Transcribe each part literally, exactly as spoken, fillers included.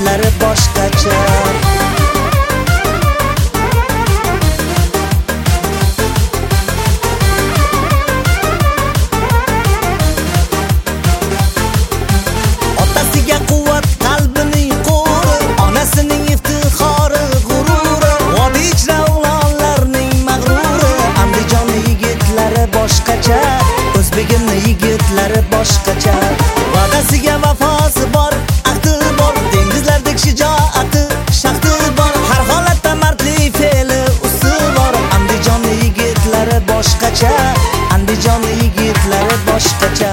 yigitlari boshqacha. Otasiga quvvat qalbining qo'ri, onasining iftixori g'ururi, vodiy ichra o'g'lonlarning mag'ruri. Andijon yigitlari boshqacha, O'zbegim yigitlari boshqacha. Va'dasiga vafosi bor, ahdi bor, dengizlardek shijoati, shaxti bor, har holatda mardlik fe'li usti bor. Andijon yigitlari boshqacha, Andijon yigitlari boshqacha.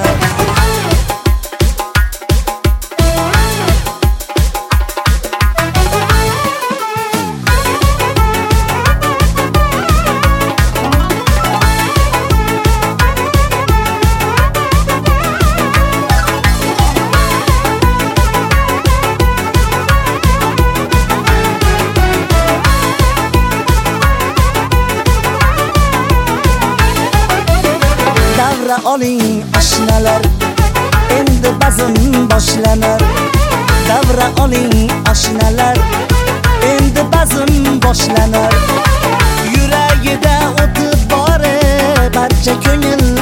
Davra oling oshnalar, endi bazm boshlanar. Davra oling oshnalar, endi bazm boshlanar. Yuragida o'tib bor barcha ko'ngil